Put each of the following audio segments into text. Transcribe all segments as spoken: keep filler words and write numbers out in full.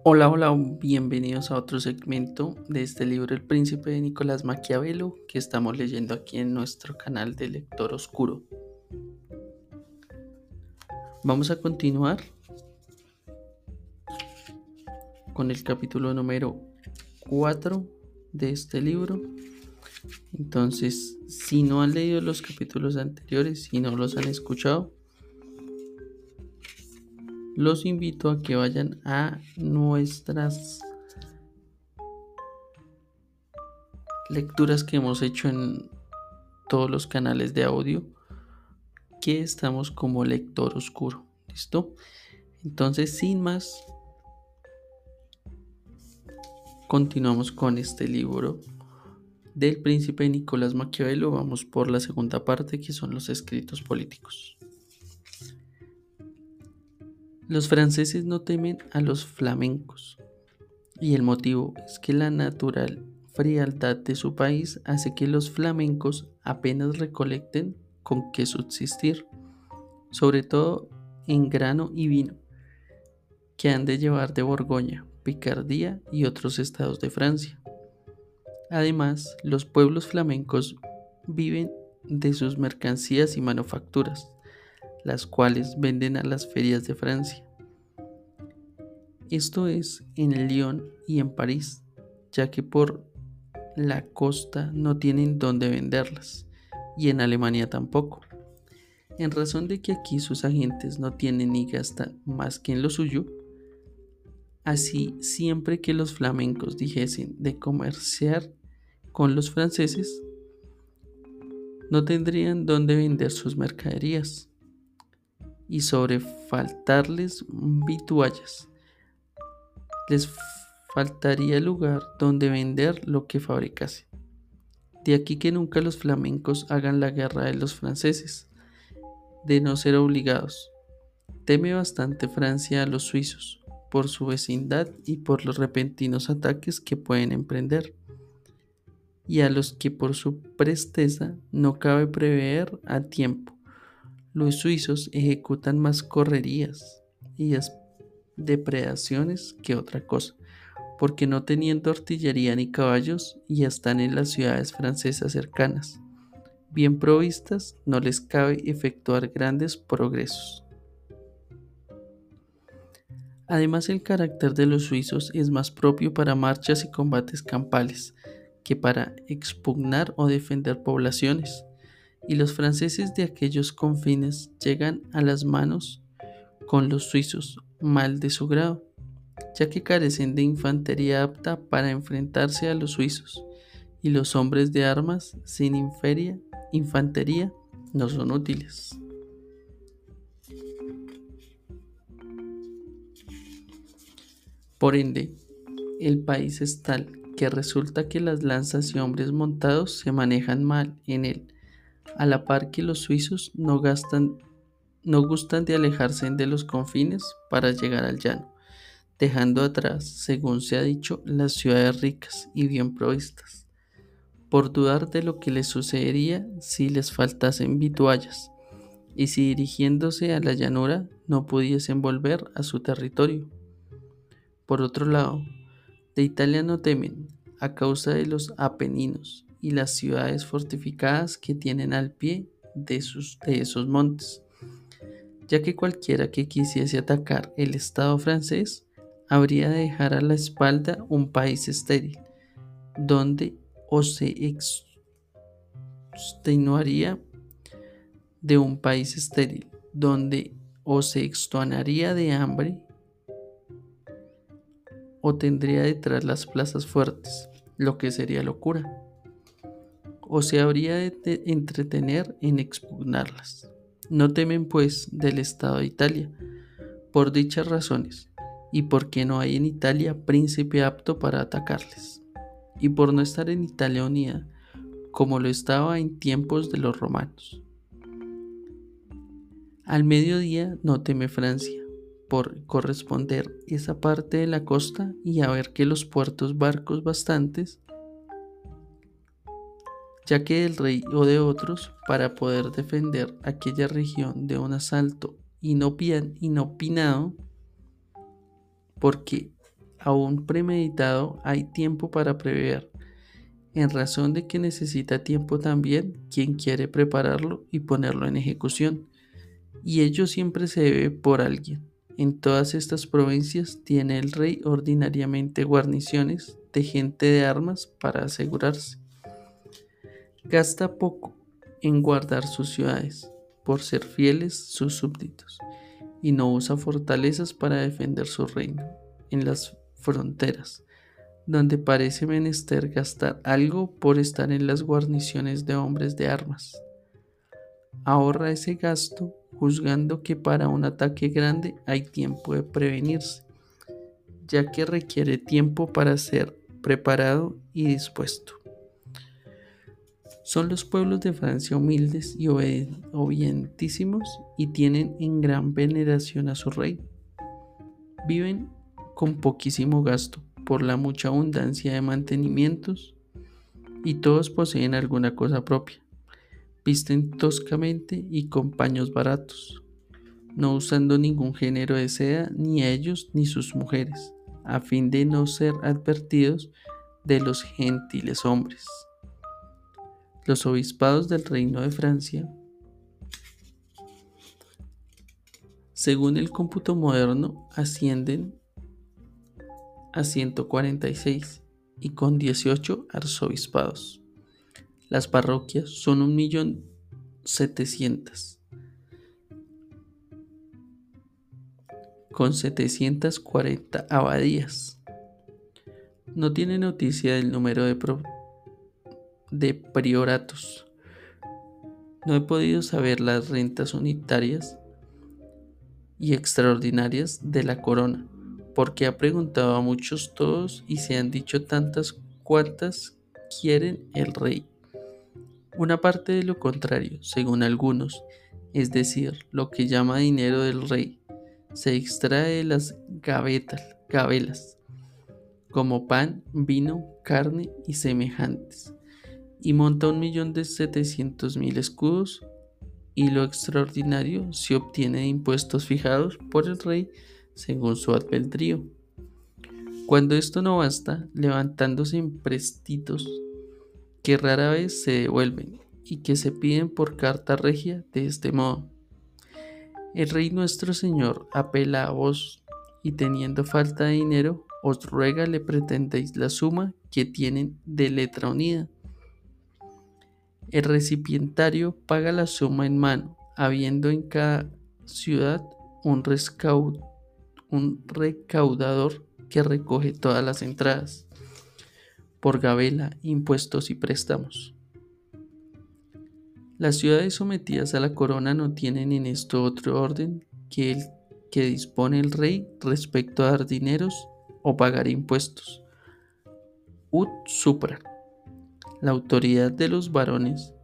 Hola, hola, bienvenidos a otro segmento de este libro El Príncipe de Nicolás Maquiavelo que estamos leyendo aquí en nuestro canal de Lector Oscuro. Vamos a continuar con el capítulo número cuatro de este libro. Entonces, si no han leído los capítulos anteriores, si no los han escuchado, los invito a que vayan a nuestras lecturas que hemos hecho en todos los canales de audio, que estamos como Lector Oscuro. ¿Listo? Entonces, sin más, continuamos con este libro del príncipe Nicolás Maquiavelo. Vamos por la segunda parte, que son los escritos políticos. Los franceses no temen a los flamencos, y el motivo es que la natural frialdad de su país hace que los flamencos apenas recolecten con qué subsistir, sobre todo en grano y vino, que han de llevar de Borgoña, Picardía y otros estados de Francia. Además, los pueblos flamencos viven de sus mercancías y manufacturas, las cuales venden a las ferias de Francia. Esto es en Lyon y en París, ya que por la costa no tienen dónde venderlas, y en Alemania tampoco, en razón de que aquí sus agentes no tienen ni gastan más que en lo suyo. Así, siempre que los flamencos dijesen de comerciar con los franceses, no tendrían dónde vender sus mercaderías, y sobre faltarles vituallas, les faltaría lugar donde vender lo que fabricase. De aquí que nunca los flamencos hagan la guerra de los franceses, de no ser obligados. Teme bastante Francia a los suizos, por su vecindad y por los repentinos ataques que pueden emprender, y a los que por su presteza no cabe prever a tiempo. Los suizos ejecutan más correrías y depredaciones que otra cosa, porque no teniendo artillería ni caballos, ya están en las ciudades francesas cercanas. Bien provistas, no les cabe efectuar grandes progresos. Además, el carácter de los suizos es más propio para marchas y combates campales que para expugnar o defender poblaciones, y los franceses de aquellos confines llegan a las manos con los suizos mal de su grado, ya que carecen de infantería apta para enfrentarse a los suizos, y los hombres de armas sin inferia, infantería no son útiles. Por ende, el país es tal que resulta que las lanzas y hombres montados se manejan mal en él, a la par que los suizos no gastan, no gustan de alejarse de los confines para llegar al llano, dejando atrás, según se ha dicho, las ciudades ricas y bien provistas, por dudar de lo que les sucedería si les faltasen vituallas, y si dirigiéndose a la llanura no pudiesen volver a su territorio. Por otro lado, de Italia no temen, a causa de los Apeninos y las ciudades fortificadas que tienen al pie de, sus, de esos montes, ya que cualquiera que quisiese atacar el Estado francés habría de dejar a la espalda un país estéril, donde o se extenuaría de un país estéril, donde o se extenuaría de hambre o tendría detrás las plazas fuertes, lo que sería locura, o se habría de entretener en expugnarlas. No temen pues del Estado de Italia, por dichas razones, y porque no hay en Italia príncipe apto para atacarles, y por no estar en Italia unida, como lo estaba en tiempos de los romanos. Al mediodía no teme Francia, por corresponder esa parte de la costa y a ver que los puertos barcos bastantes, ya que del rey o de otros, para poder defender aquella región de un asalto inopinado, porque aún premeditado hay tiempo para prever, en razón de que necesita tiempo también quien quiere prepararlo y ponerlo en ejecución, y ello siempre se debe por alguien. En todas estas provincias tiene el rey ordinariamente guarniciones de gente de armas para asegurarse. Gasta poco en guardar sus ciudades, por ser fieles sus súbditos, y no usa fortalezas para defender su reino en las fronteras, donde parece menester gastar algo por estar en las guarniciones de hombres de armas. Ahorra ese gasto juzgando que para un ataque grande hay tiempo de prevenirse, ya que requiere tiempo para ser preparado y dispuesto. Son los pueblos de Francia humildes y obedi- obedientísimos y tienen en gran veneración a su rey. Viven con poquísimo gasto por la mucha abundancia de mantenimientos y todos poseen alguna cosa propia. Visten toscamente y con paños baratos, no usando ningún género de seda ni ellos ni sus mujeres, a fin de no ser advertidos de los gentiles hombres. Los obispados del Reino de Francia, según el cómputo moderno, ascienden a ciento cuarenta y seis y con dieciocho arzobispados. Las parroquias son un millón setecientas, con setecientas cuarenta abadías. No tiene noticia del número de, pro- de prioratos. No he podido saber las rentas unitarias y extraordinarias de la corona, porque ha preguntado a muchos todos y se han dicho tantas cuantas quieren el rey. Una parte de lo contrario, según algunos, es decir, lo que llama dinero del rey, se extrae de las gavetas, gabelas, como pan, vino, carne y semejantes, y monta un millón de setecientos mil escudos, y lo extraordinario se obtiene de impuestos fijados por el rey según su albedrío. Cuando esto no basta, levantándose empréstitos que rara vez se devuelven y que se piden por carta regia de este modo: el rey nuestro señor apela a vos, y teniendo falta de dinero, os ruega le pretendéis la suma que tienen de letra unida. El recipientario paga la suma en mano, habiendo en cada ciudad un, rescaud- un recaudador que recoge todas las entradas, por gabela, impuestos y préstamos. Las ciudades sometidas a la corona no tienen en esto otro orden que el que dispone el rey respecto a dar dineros o pagar impuestos. Ut supra. La autoridad de los varones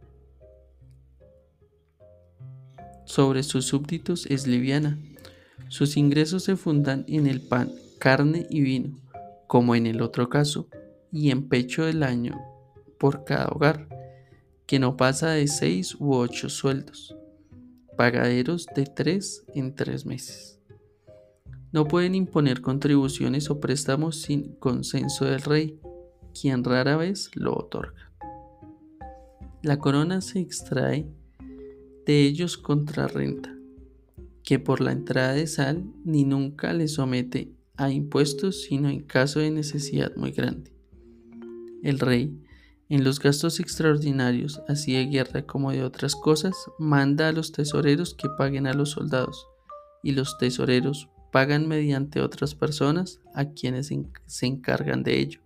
sobre sus súbditos es liviana. Sus ingresos se fundan en el pan, carne y vino, como en el otro caso, y en pecho del año por cada hogar, que no pasa de seis u ocho sueldos, pagaderos de tres en tres meses. No pueden imponer contribuciones o préstamos sin consenso del rey, quien rara vez lo otorga. La corona se extrae de ellos contra renta, que por la entrada de sal ni nunca le somete a impuestos sino en caso de necesidad muy grande. El rey, en los gastos extraordinarios, así de guerra como de otras cosas, manda a los tesoreros que paguen a los soldados, y los tesoreros pagan mediante otras personas a quienes se encargan de ello.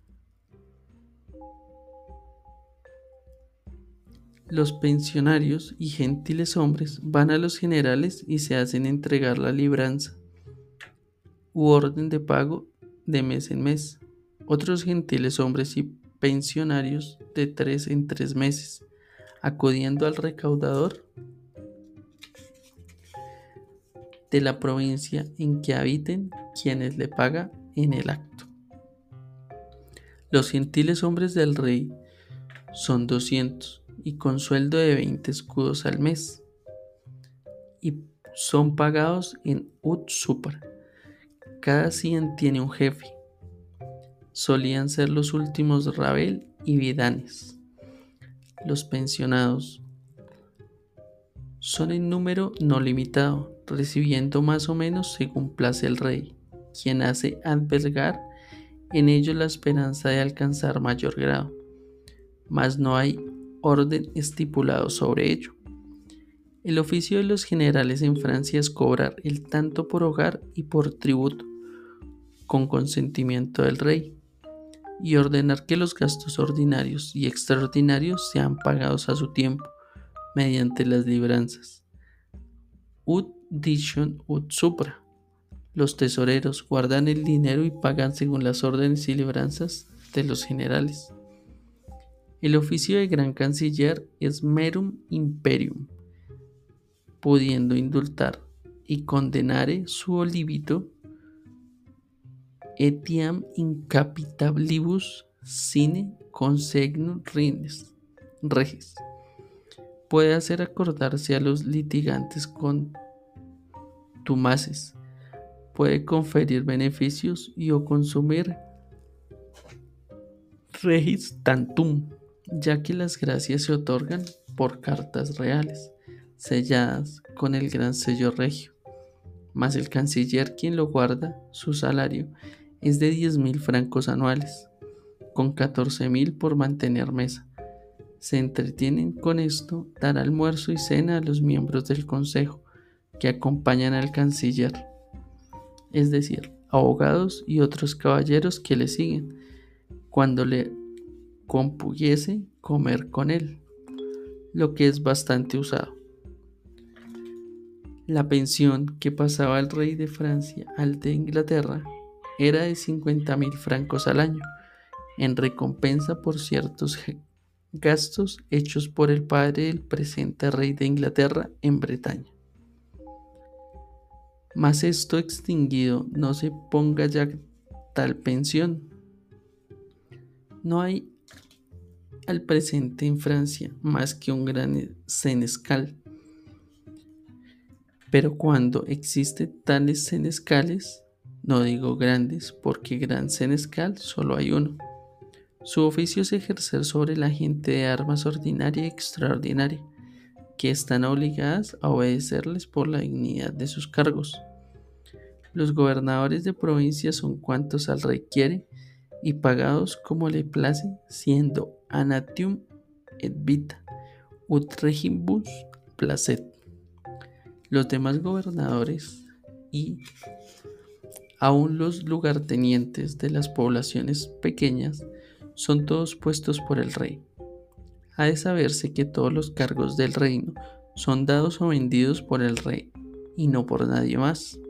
Los pensionarios y gentiles hombres van a los generales y se hacen entregar la libranza u orden de pago de mes en mes. Otros gentiles hombres y pensionarios de tres en tres meses, acudiendo al recaudador de la provincia en que habiten, quienes le paga en el acto. Los gentiles hombres del rey son doscientos, y con sueldo de veinte escudos al mes, y son pagados en ut supra. Cada cien tiene un jefe, solían ser los últimos Ravel y Vidanes. Los pensionados son en número no limitado, recibiendo más o menos según place el rey, quien hace albergar en ellos la esperanza de alcanzar mayor grado, mas no hay orden estipulado sobre ello. El oficio de los generales en Francia es cobrar el tanto por hogar y por tributo, con consentimiento del rey, y ordenar que los gastos ordinarios y extraordinarios sean pagados a su tiempo, mediante las libranzas. Ut dictum ut supra. Los tesoreros guardan el dinero y pagan según las órdenes y libranzas de los generales. El oficio de gran canciller es merum imperium, pudiendo indultar y condenare su olivito etiam incapitablibus sine consegnum rines regis. Puede hacer acordarse a los litigantes contumaces, puede conferir beneficios y o consumir regis tantum, ya que las gracias se otorgan por cartas reales, selladas con el gran sello regio, mas el canciller quien lo guarda, su salario es de diez mil francos anuales, con catorce mil por mantener mesa. Se entretienen con esto, dar almuerzo y cena a los miembros del consejo que acompañan al canciller, es decir, abogados y otros caballeros que le siguen, cuando le compugiese comer con él, lo que es bastante usado. La pensión que pasaba el rey de Francia al de Inglaterra era de cincuenta mil francos al año, en recompensa por ciertos gastos hechos por el padre del presente rey de Inglaterra en Bretaña. Mas esto extinguido, no se ponga ya tal pensión. No hay al presente en Francia más que un gran senescal. Pero cuando existen tales senescales, no digo grandes, porque gran senescal solo hay uno. Su oficio es ejercer sobre la gente de armas ordinaria y extraordinaria, que están obligadas a obedecerles por la dignidad de sus cargos. Los gobernadores de provincia son cuantos al rey quiere, y pagados como le place, siendo anatium et vita, ut regibus placet. Los demás gobernadores y aun los lugartenientes de las poblaciones pequeñas son todos puestos por el rey. Ha de saberse que todos los cargos del reino son dados o vendidos por el rey y no por nadie más.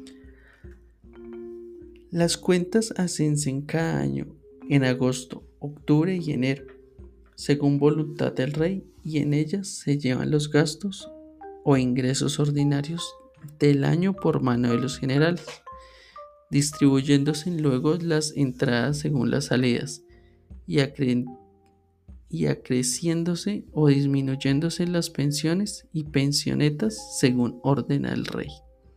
Las cuentas ascensen cada año en agosto, octubre y enero, según voluntad del rey, y en ellas se llevan los gastos o ingresos ordinarios del año por mano de los generales, distribuyéndose luego las entradas según las salidas y, acre- y acreciéndose o disminuyéndose las pensiones y pensionetas según ordena el rey.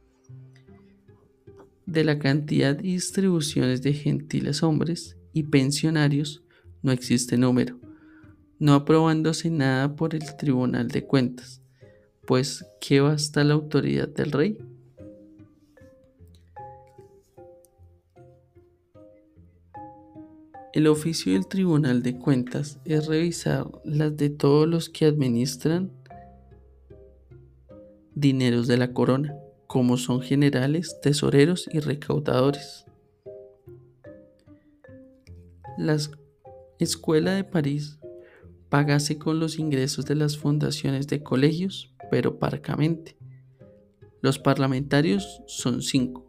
De la cantidad y distribuciones de gentiles hombres y pensionarios no existe número, no aprobándose nada por el Tribunal de Cuentas, pues ¿qué basta la autoridad del rey? El oficio del Tribunal de Cuentas es revisar las de todos los que administran dineros de la corona, como son generales, tesoreros y recaudadores. La Escuela de París pagase con los ingresos de las fundaciones de colegios, pero parcamente. Los parlamentarios son cinco.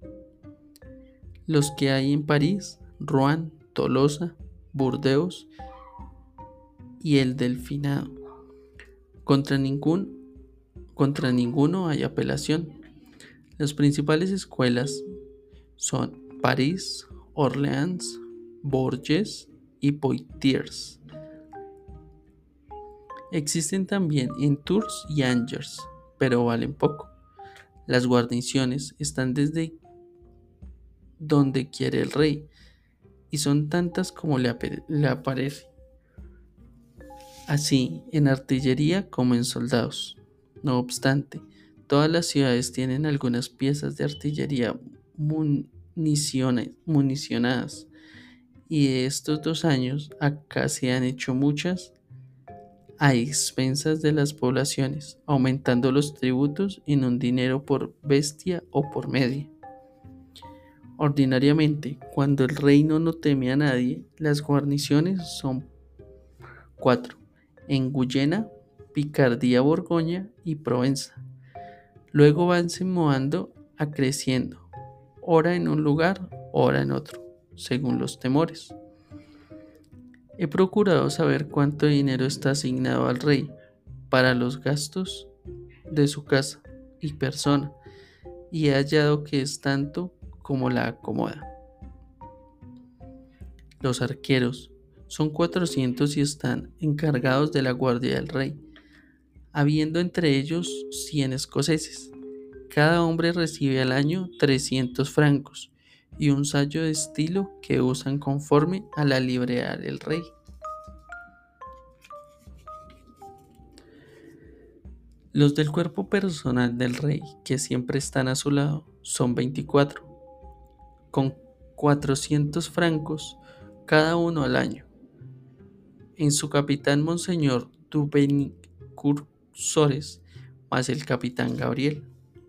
Los que hay en París, Rouen, Tolosa, Burdeos y el Delfinado. Contra ningún, contra ninguno hay apelación. Las principales escuelas son París, Orleans, Bourges y Poitiers. Existen también en Tours y Angers, pero valen poco. Las guarniciones están desde donde quiere el rey, y son tantas como le, ape- le aparece, así en artillería como en soldados. No obstante, todas las ciudades tienen algunas piezas de artillería municiones, municionadas, y de estos dos años acá se han hecho muchas a expensas de las poblaciones, aumentando los tributos en un dinero por bestia o por media. Ordinariamente, cuando el reino no teme a nadie, las guarniciones son cuatro: en Guyena, Picardía, Borgoña y Provenza. Luego van se mudando a creciendo, ora en un lugar, ora en otro, según los temores. He procurado saber cuánto dinero está asignado al rey para los gastos de su casa y persona, y he hallado que es tanto como la acomoda. Los arqueros son cuatrocientos y están encargados de la guardia del rey, habiendo entre ellos cien escoceses. Cada hombre recibe al año trescientos francos y un sayo de estilo que usan conforme a la librea del rey. Los del cuerpo personal del rey, que siempre están a su lado, son veinticuatro, con cuatrocientos francos cada uno al año. En su capitán Monseñor Dubenicourt-Sores, más el capitán Gabriel.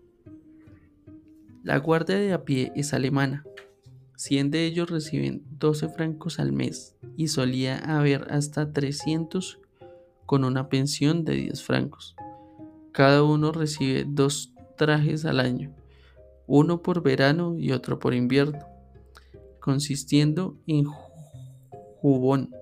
La guardia de a pie es alemana. cien de ellos reciben doce francos al mes y solía haber hasta trescientos con una pensión de diez francos. Cada uno recibe dos trajes al año, uno por verano y otro por invierno, consistiendo en jubón,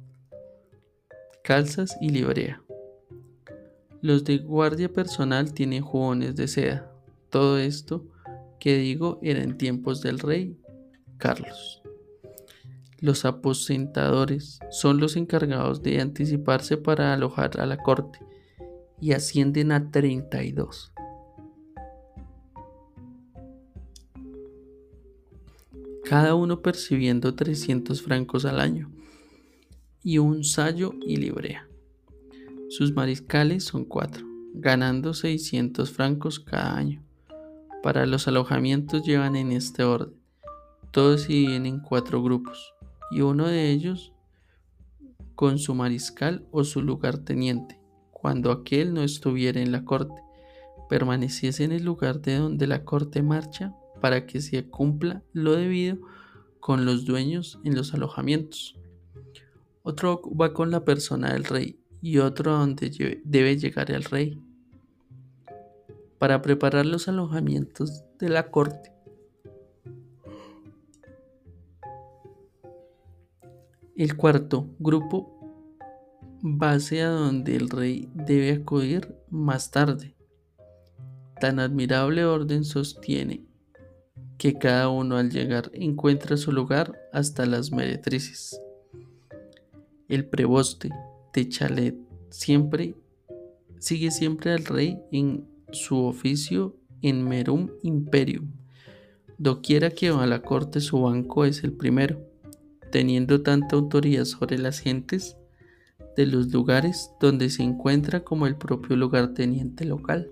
calzas y librea. Los de guardia personal tienen jubones de seda. Todo esto que digo era en tiempos del rey Carlos. Los aposentadores son los encargados de anticiparse para alojar a la corte y ascienden a treinta y dos. Cada uno percibiendo trescientos francos al año y un sayo y librea. Sus mariscales son cuatro, ganando seiscientos francos cada año. Para los alojamientos llevan en este orden. Todos se dividen en cuatro grupos, y uno de ellos con su mariscal o su lugarteniente, cuando aquel no estuviera en la corte, permaneciese en el lugar de donde la corte marcha para que se cumpla lo debido con los dueños en los alojamientos. Otro va con la persona del rey y otro a donde debe llegar el rey, para preparar los alojamientos de la corte. El cuarto grupo va hacia donde el rey debe acudir más tarde. Tan admirable orden sostiene que cada uno al llegar encuentra su lugar hasta las meretrices. El preboste de Chalet siempre sigue siempre al rey en su oficio en Merum Imperium. Doquiera que va a la corte su banco es el primero, teniendo tanta autoridad sobre las gentes de los lugares donde se encuentra como el propio lugarteniente local.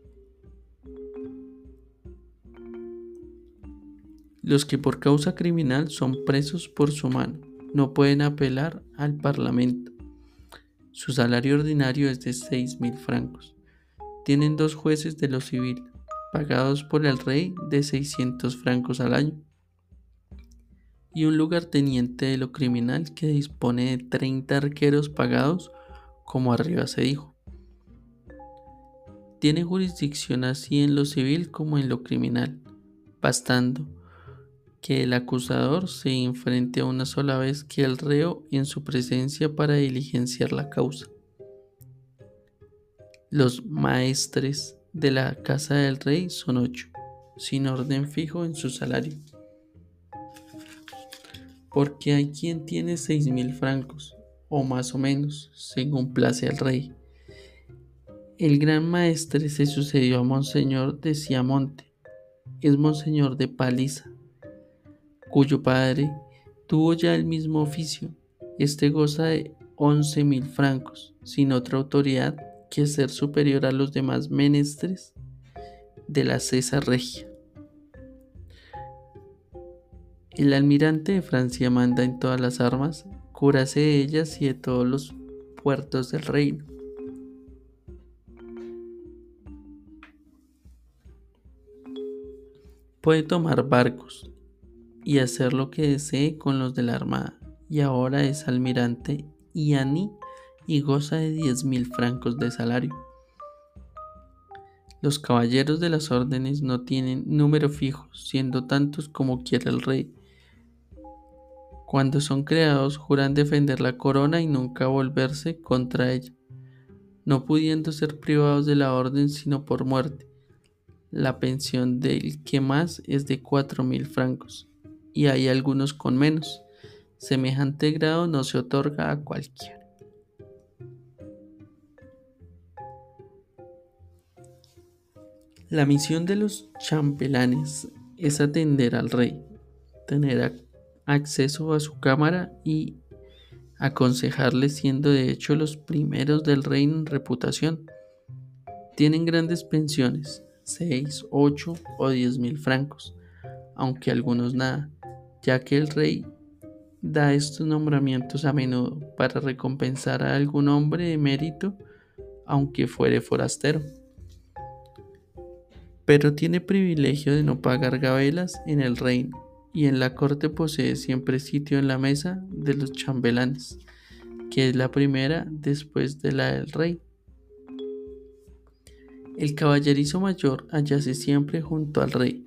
Los que por causa criminal son presos por su mano no pueden apelar al parlamento. Su salario ordinario es de seis mil francos. Tienen dos jueces de lo civil, pagados por el rey de seiscientos francos al año, y un lugarteniente de lo criminal que dispone de treinta arqueros pagados, como arriba se dijo. Tiene jurisdicción así en lo civil como en lo criminal, bastando que el acusador se enfrente a una sola vez que el reo en su presencia para diligenciar la causa. Los maestres de la casa del rey son ocho, sin orden fijo en su salario, porque hay quien tiene seis mil francos, o más o menos, según place al rey. El gran maestre se sucedió a Monseñor de Ciamonte, es Monseñor de Paliza, cuyo padre Tuvo ya el mismo oficio. Este goza de once mil francos, sin otra autoridad que ser superior a los demás menesteres de la César Regia. El almirante de Francia manda en todas las armas, cúrase de ellas y de todos los puertos del reino. Puede tomar barcos y hacer lo que desee con los de la armada, y ahora es almirante Iani y goza de diez mil francos de salario. Los caballeros de las órdenes no tienen número fijo, siendo tantos como quiera el rey. Cuando son creados, juran defender la corona y nunca volverse contra ella, no pudiendo ser privados de la orden sino por muerte. La pensión del que más es de cuatro mil francos, y hay algunos con menos. Semejante grado no se otorga a cualquiera. La misión de los chambelanes es atender al rey, tener acceso a su cámara y aconsejarle, siendo de hecho los primeros del reino en reputación. Tienen grandes pensiones, seis, ocho o diez mil francos, aunque algunos nada, ya que el rey da estos nombramientos a menudo para recompensar a algún hombre de mérito, aunque fuere forastero. Pero tiene privilegio de no pagar gabelas en el reino, y en la corte posee siempre sitio en la mesa de los chambelanes, que es la primera después de la del rey. El caballerizo mayor hallase siempre junto al rey.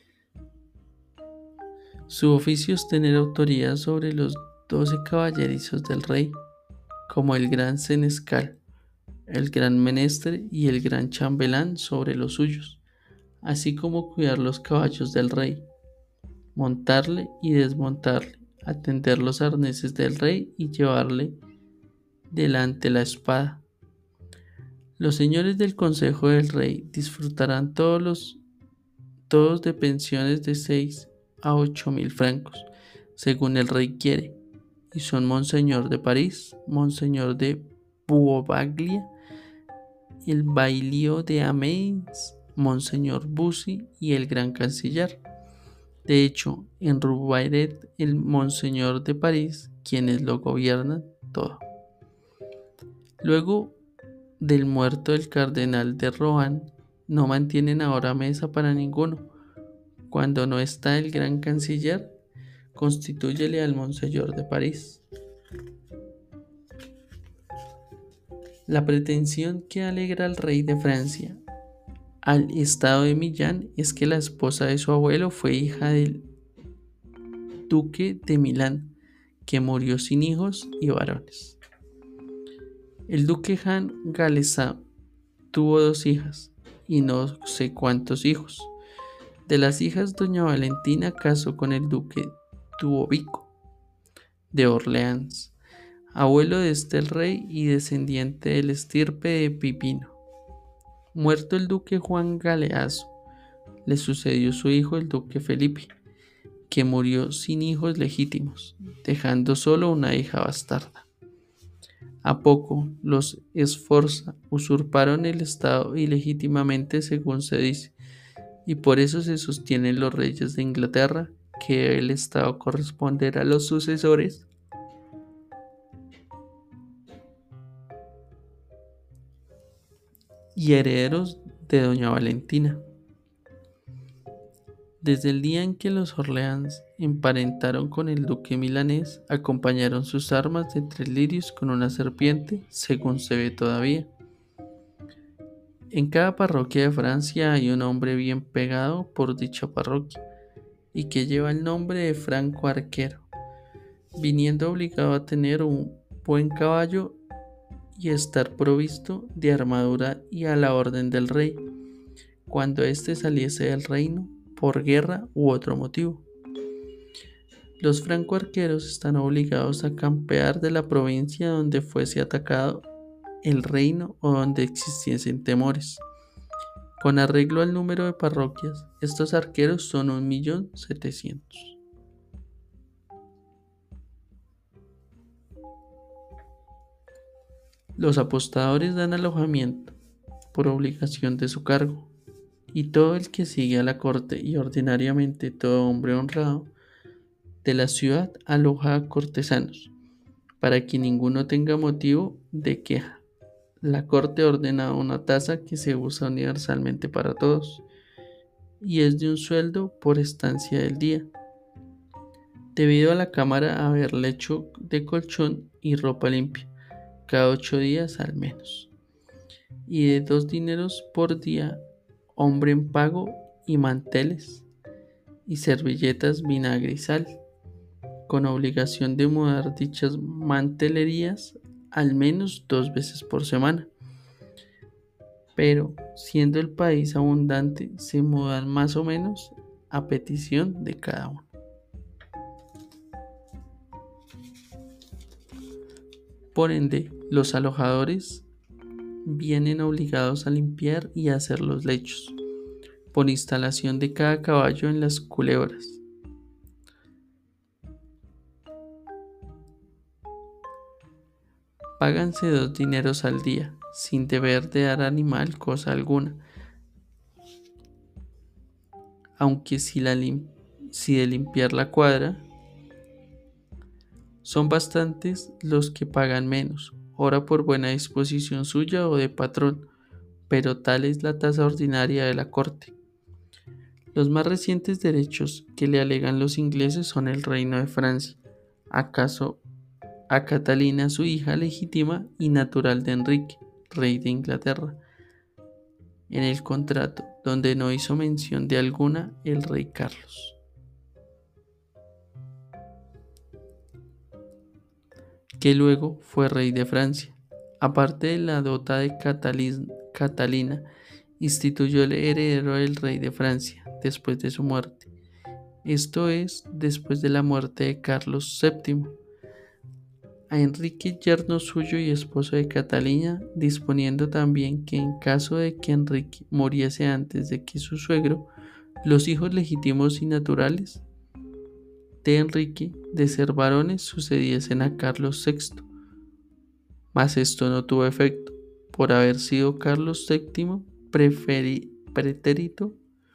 Su oficio es tener autoridad sobre los doce caballerizos del rey, como el gran senescal, el gran menestre y el gran chambelán sobre los suyos, así como cuidar los caballos del rey, montarle y desmontarle, atender los arneses del rey y llevarle delante la espada. Los señores del consejo del rey disfrutarán todos los todos de pensiones de seis a ocho mil francos, según el rey quiere, y son Monseñor de París, Monseñor de Puobaglia, el bailío de Amiens, Monseñor Bussy y el gran canciller. De hecho, en Roubaret el Monseñor de París, quienes lo gobiernan todo. Luego del muerto del cardenal de Rohan, no mantienen ahora mesa para ninguno. Cuando no está el gran canciller, constitúyele al Monseñor de París. La pretensión que alegra al rey de Francia al estado de Millán es que la esposa de su abuelo fue hija del duque de Milán, que murió sin hijos y varones. El duque Jean Galezan tuvo dos hijas y no sé cuántos hijos. De las hijas, doña Valentina casó con el duque Tuobico de Orleans, abuelo de este el rey y descendiente del estirpe de Pipino. Muerto el duque Juan Galeazzo, le sucedió su hijo el duque Felipe, que murió sin hijos legítimos, dejando solo una hija bastarda. A poco, los Sforza usurparon el estado ilegítimamente, según se dice, y por eso se sostienen los reyes de Inglaterra que el estado corresponderá a los sucesores y herederos de doña Valentina. Desde el día en que los Orleans emparentaron con el duque milanés, acompañaron sus armas de tres lirios con una serpiente, según se ve todavía. En cada parroquia de Francia hay un hombre bien pegado por dicha parroquia, y que lleva el nombre de franco arquero, viniendo obligado a tener un buen caballo y estar provisto de armadura y a la orden del rey, cuando éste saliese del reino por guerra u otro motivo. Los franco-arqueros están obligados a campear de la provincia donde fuese atacado el reino o donde existiesen temores. Con arreglo al número de parroquias, estos arqueros son un millón setecientos. Los apostadores dan alojamiento por obligación de su cargo, y todo el que sigue a la corte y ordinariamente todo hombre honrado de la ciudad aloja a cortesanos, para que ninguno tenga motivo de queja. La corte ordena una tasa que se usa universalmente para todos, y es de un sueldo por estancia del día, debido a la cámara haber lecho de colchón y ropa limpia, cada ocho días al menos, y de dos dineros por día, hombre en pago y manteles, y servilletas, vinagre y sal, con obligación de mudar dichas mantelerías al menos dos veces por semana. Pero, siendo el país abundante, se mudan más o menos a petición de cada uno. Por ende, los alojadores vienen obligados a limpiar y a hacer los lechos, por instalación de cada caballo en las culebras. Páganse dos dineros al día, sin deber de dar animal cosa alguna, aunque si, la lim- si de limpiar la cuadra, son bastantes los que pagan menos, ora por buena disposición suya o de patrón, pero tal es la tasa ordinaria de la corte. Los más recientes derechos que le alegan los ingleses son el reino de Francia, acaso a Catalina, su hija legítima y natural de Enrique, rey de Inglaterra, en el contrato, donde no hizo mención de alguna el rey Carlos. Que luego fue rey de Francia. Aparte de la dota de Catalina, instituyó el heredero del rey de Francia después de su muerte, esto es, después de la muerte de Carlos séptimo, a Enrique, yerno suyo y esposo de Catalina, disponiendo también que en caso de que Enrique muriese antes de que su suegro, los hijos legítimos y naturales de Enrique, de ser varones, sucediesen a Carlos sexto. Mas esto no tuvo efecto, por haber sido Carlos séptimo preferi- pretérito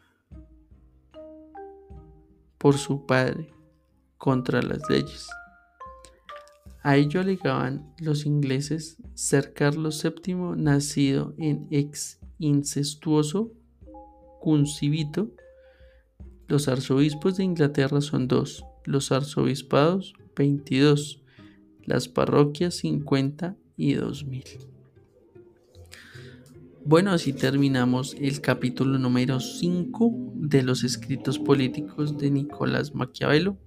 por su padre contra las leyes. A ello alegaban los ingleses ser Carlos séptimo nacido en ex incestuoso concubito. Los arzobispos de Inglaterra son dos, los arzobispados veintidós, las parroquias cincuenta y dos mil. Bueno, así terminamos el capítulo número cinco de los escritos políticos de Nicolás Maquiavelo.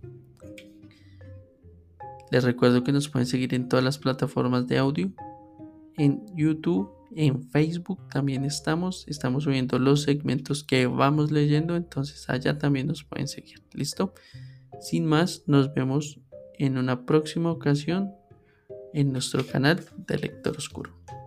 Les recuerdo que nos pueden seguir en todas las plataformas de audio, en YouTube, en Facebook también estamos, estamos subiendo los segmentos que vamos leyendo, entonces allá también nos pueden seguir, ¿listo? Sin más, nos vemos en una próxima ocasión en nuestro canal de Lector Oscuro.